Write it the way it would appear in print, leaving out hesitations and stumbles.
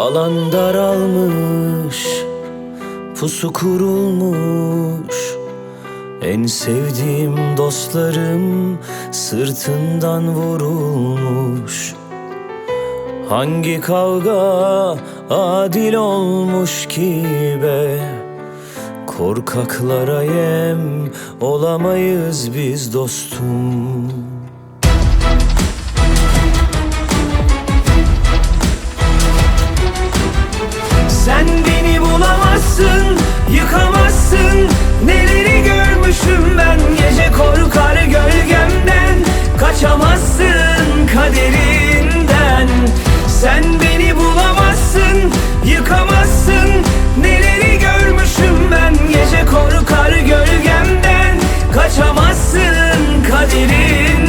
Alan daralmış, pusu kurulmuş. En sevdiğim dostlarım sırtından vurulmuş. Hangi kavga adil olmuş ki be? Korkaklara yem olamayız biz dostum. Sen beni bulamazsın, yıkamazsın. Neleri görmüşüm ben, gece korkar gölgemden. Kaçamazsın kaderinden. Sen beni bulamazsın, yıkamazsın. Neleri görmüşüm ben, gece korkar gölgemden. Kaçamazsın kaderinden.